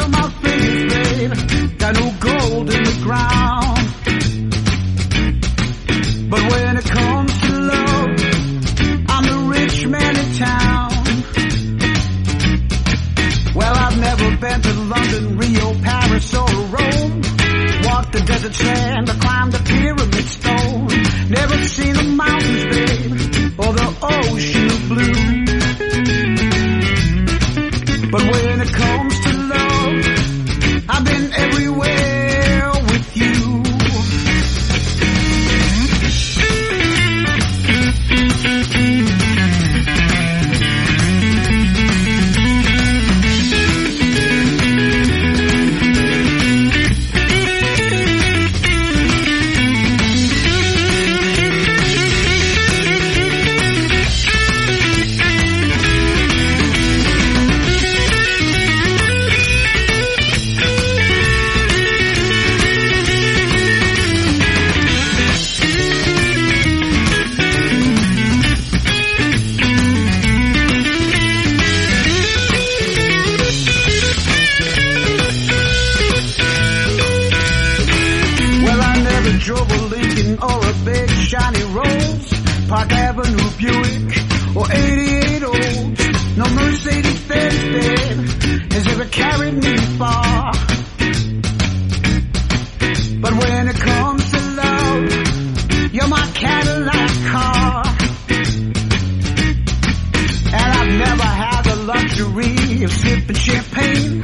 of my fingers, babe. Got no gold in the ground. But when it comes to love, I'm the rich man in town. Well, I've never been to London, Rio, Paris, or Rome. Walked the desert sand, I climbed the pyramid stone. Never seen the mountains, babe, or the ocean of blue. But when it comes to love, I've been everywhere with you. Drove a Lincoln or a big shiny Rolls, Park Avenue Buick or 88 Olds. No Mercedes-Benz, babe, has ever carried me far. But when it comes to love, you're my Cadillac car. And I've never had the luxury of sipping champagne